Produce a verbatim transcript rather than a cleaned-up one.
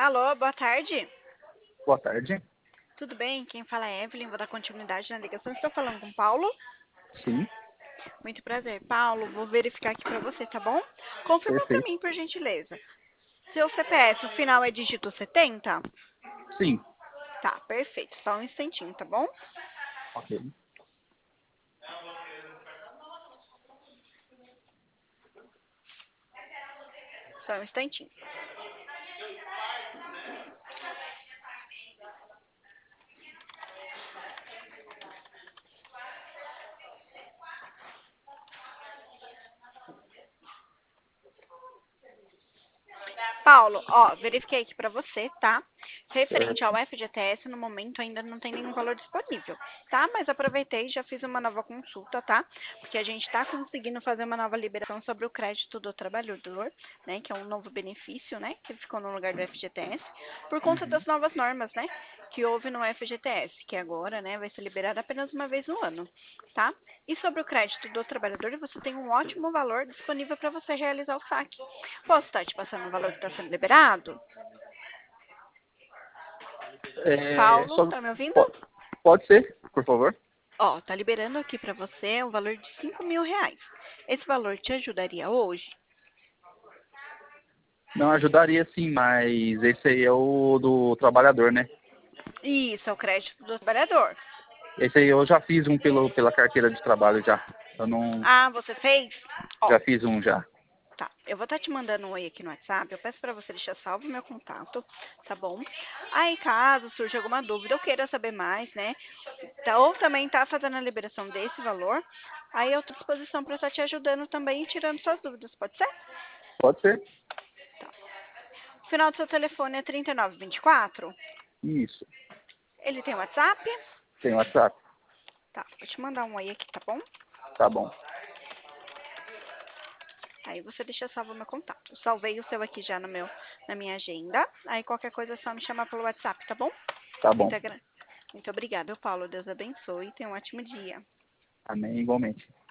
Alô, boa tarde. Boa tarde. Tudo bem? Quem fala é Evelyn, vou dar continuidade na ligação. Estou falando com o Paulo. Sim, Muito prazer. Paulo, vou verificar aqui para você, tá bom? Confirma para perfeito. mim, por gentileza. Seu C P F, o final é dígito setenta? Sim, Tá, perfeito. Só um instantinho, tá bom? ok. Só um instantinho. Paulo, ó, verifiquei aqui para você, tá? Referente ao Certo. F G T S, no momento ainda não tem nenhum valor disponível, tá? Mas aproveitei e já fiz uma nova consulta, tá? Porque a gente está conseguindo fazer uma nova liberação sobre o crédito do trabalhador, né? Que é um novo benefício, né? Que ficou no lugar do F G T S, por conta Uhum. das novas normas, né? Que houve no F G T S, que agora, né, vai ser liberado apenas uma vez no ano, tá? E sobre o crédito do trabalhador, você tem um ótimo valor disponível para você realizar o saque. Posso estar te passando o valor que está sendo liberado? É, Paulo, só, tá me ouvindo? po- pode ser, por favor? Ó, tá liberando aqui para você o valor de cinco mil reais. Esse valor te ajudaria hoje? Não ajudaria sim, mas esse aí é o do trabalhador, né? Isso, é o crédito do trabalhador. Esse aí eu já fiz um pelo, pela carteira de trabalho já. Eu não. Ah, você fez? Ó, Já fiz um já. tá. Eu vou estar te mandando um oi aqui no WhatsApp. Eu peço para você deixar salvo o meu contato, tá bom? Aí, caso surja alguma dúvida ou queira saber mais, né? Tá, ou também tá fazendo a liberação desse valor, aí eu estou à disposição para estar te ajudando também e tirando suas dúvidas, pode ser? Pode ser? O final do seu telefone é trinta e nove vinte e quatro? Isso. Ele tem WhatsApp? Tem WhatsApp? Tá, vou te mandar um oi aqui, tá bom? Tá bom. Aí você deixa salvo o meu contato. Eu salvei o seu aqui já no meu, na minha agenda. Aí qualquer coisa é só me chamar pelo WhatsApp, tá bom? Tá Muito, bom. agra... Muito obrigada, Paulo. Deus abençoe e tenha um ótimo dia. Amém, igualmente.